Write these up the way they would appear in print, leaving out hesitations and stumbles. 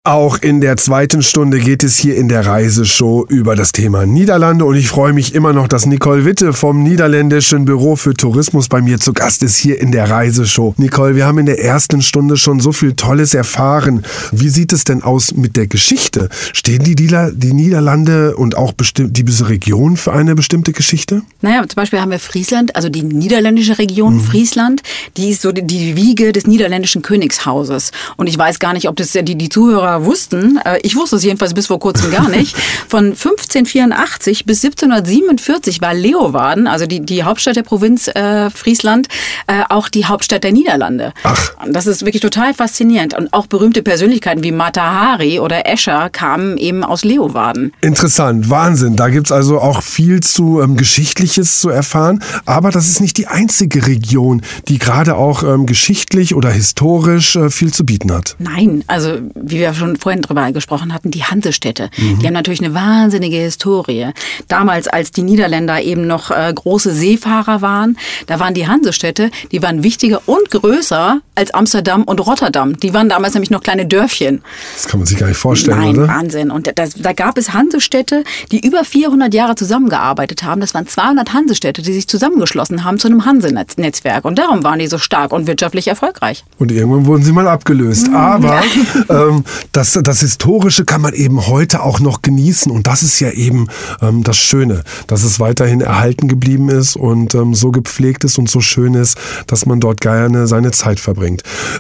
Auch in der zweiten Stunde geht es hier in der Reiseshow über das Thema Niederlande und ich freue mich immer noch, dass Nicole Witte vom Niederländischen Büro für Tourismus bei mir zu Gast ist hier in der Reiseshow. Nicole, wir haben in der ersten Stunde schon so viel Tolles erfahren. Wie sieht es denn aus mit der Geschichte? Stehen die Niederlande und auch diese Region für eine bestimmte Geschichte? Naja, zum Beispiel haben wir Friesland, also die niederländische Region Friesland, die ist so die Wiege des niederländischen Königshauses. Und ich weiß gar nicht, ob das die Zuhörer wussten, ich wusste es jedenfalls bis vor kurzem gar nicht, von 1584 bis 1747 war Leeuwarden, also die Hauptstadt der Provinz Friesland, auch die Hauptstadt der Niederlande. Ach. Das ist wirklich total faszinierend. Und auch berühmte Persönlichkeiten wie Mata Hari oder Escher kamen eben aus Leeuwarden. Interessant, Wahnsinn. Da gibt's also auch viel zu Geschichtliches zu erfahren. Aber das ist nicht die einzige Region, die gerade auch geschichtlich oder historisch viel zu bieten hat. Nein, also wie wir schon vorhin drüber gesprochen hatten, die Hansestädte. Die haben natürlich eine wahnsinnige Historie. Damals, als die Niederländer eben noch große Seefahrer waren, da waren die Hansestädte, die waren wichtiger und größer als Amsterdam und Rotterdam. Die waren damals nämlich noch kleine Dörfchen. Das kann man sich gar nicht vorstellen, Nein, oder? Wahnsinn. Und da gab es Hansestädte, die über 400 Jahre zusammengearbeitet haben. Das waren 200 Hansestädte, die sich zusammengeschlossen haben zu einem Hansenetzwerk. Und darum waren die so stark und wirtschaftlich erfolgreich. Und irgendwann wurden sie mal abgelöst. Aber das Historische kann man eben heute auch noch genießen. Und das ist ja eben das Schöne, dass es weiterhin erhalten geblieben ist und so gepflegt ist und so schön ist, dass man dort gerne seine Zeit verbringt.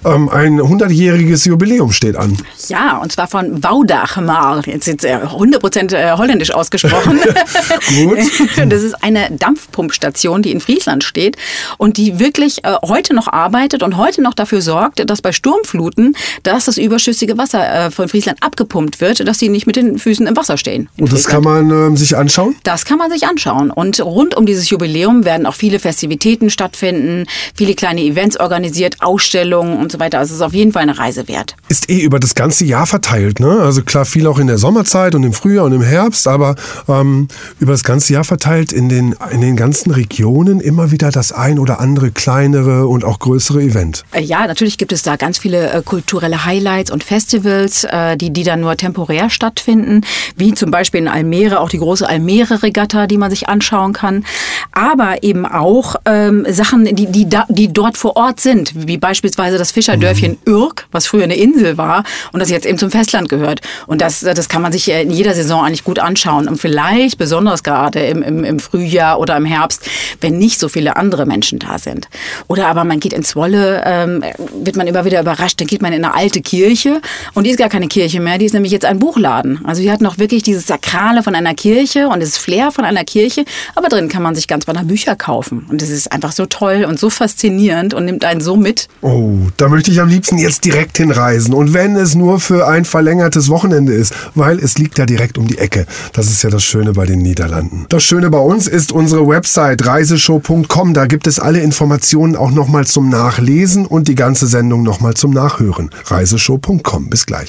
Ein 100-jähriges Jubiläum steht an. Ja, und zwar von Woudagmaar. Jetzt 100% holländisch ausgesprochen. Gut. Das ist eine Dampfpumpstation, die in Friesland steht und die wirklich heute noch arbeitet und heute noch dafür sorgt, dass bei Sturmfluten, dass das überschüssige Wasser von Friesland abgepumpt wird, dass die nicht mit den Füßen im Wasser stehen. Und das kann man sich anschauen? Das kann man sich anschauen. Und rund um dieses Jubiläum werden auch viele Festivitäten stattfinden, viele kleine Events organisiert, Ausstellungen und so weiter. Also es ist auf jeden Fall eine Reise wert. Ist über das ganze Jahr verteilt, ne? Also klar, viel auch in der Sommerzeit und im Frühjahr und im Herbst, aber über das ganze Jahr verteilt in den ganzen Regionen immer wieder das ein oder andere kleinere und auch größere Event. Ja, natürlich gibt es da ganz viele kulturelle Highlights und Festivals, die dann nur temporär stattfinden, wie zum Beispiel in Almere, auch die große Almere-Regatta, die man sich anschauen kann, aber eben auch Sachen, die dort vor Ort sind, wie beispielsweise das Fischerdörfchen Urk, was früher eine Insel war und das jetzt eben zum Festland gehört. Und das kann man sich in jeder Saison eigentlich gut anschauen und vielleicht besonders gerade im Frühjahr oder im Herbst, wenn nicht so viele andere Menschen da sind. Oder aber man geht ins Zwolle, wird man immer wieder überrascht, dann geht man in eine alte Kirche und die ist gar keine Kirche mehr, die ist nämlich jetzt ein Buchladen. Also die hat noch wirklich dieses Sakrale von einer Kirche und das Flair von einer Kirche, aber drin kann man sich ganz banal Bücher kaufen. Und das ist einfach so toll und so faszinierend und nimmt einen so mit. Oh, da möchte ich am liebsten jetzt direkt hinreisen. Und wenn es nur für ein verlängertes Wochenende ist, weil es liegt ja direkt um die Ecke. Das ist ja das Schöne bei den Niederlanden. Das Schöne bei uns ist unsere Website reiseshow.com. Da gibt es alle Informationen auch nochmal zum Nachlesen und die ganze Sendung nochmal zum Nachhören. reiseshow.com. Bis gleich.